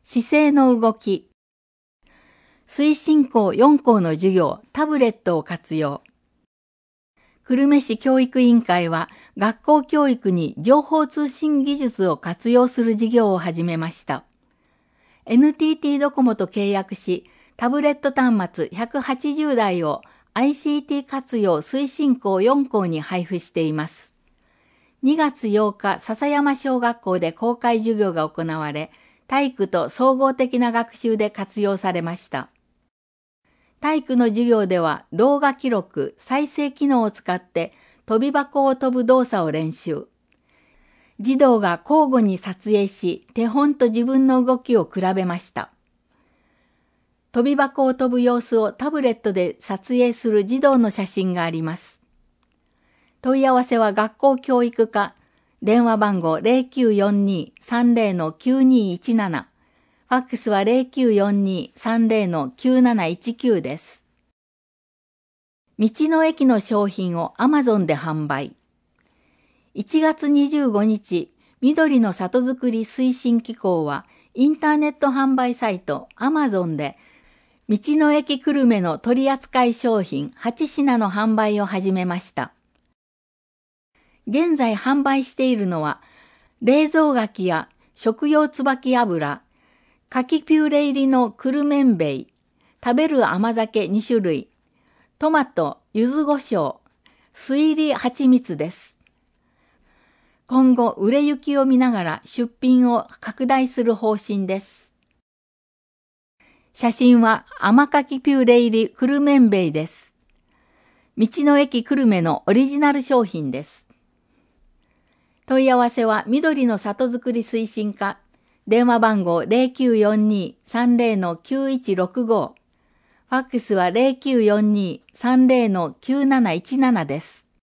姿勢の動き。推進校4校の授業、タブレットを活用。久留米市教育委員会は、学校教育に情報通信技術を活用する事業を始めました。NTT ドコモと契約し、タブレット端末180台を ICT 活用推進校4校に配布しています。2月8日、笹山小学校で公開授業が行われ、体育と総合的な学習で活用されました。体育の授業では動画記録、再生機能を使って跳び箱を飛ぶ動作を練習。児童が交互に撮影し、手本と自分の動きを比べました。跳び箱を飛ぶ様子をタブレットで撮影する児童の写真があります。問い合わせは学校教育課、電話番号 0942-30-9217、ファックスは 0942-30-9719 です。道の駅の商品を Amazon で販売。1月25日、緑の里づくり推進機構は、インターネット販売サイト Amazon で、道の駅久留米の取扱商品8品の販売を始めました。現在販売しているのは、冷蔵柿や食用椿油、柿ピューレ入りのくるめんべい、食べる甘酒2種類、トマト、柚子胡椒、酢入り蜂蜜です。今後、売れ行きを見ながら出品を拡大する方針です。写真は甘柿ピューレ入りくるめんべいです。道の駅久留米のオリジナル商品です。問い合わせは緑の里づくり推進課、電話番号 0942-30-9165、ファックスは 0942-30-9717 です。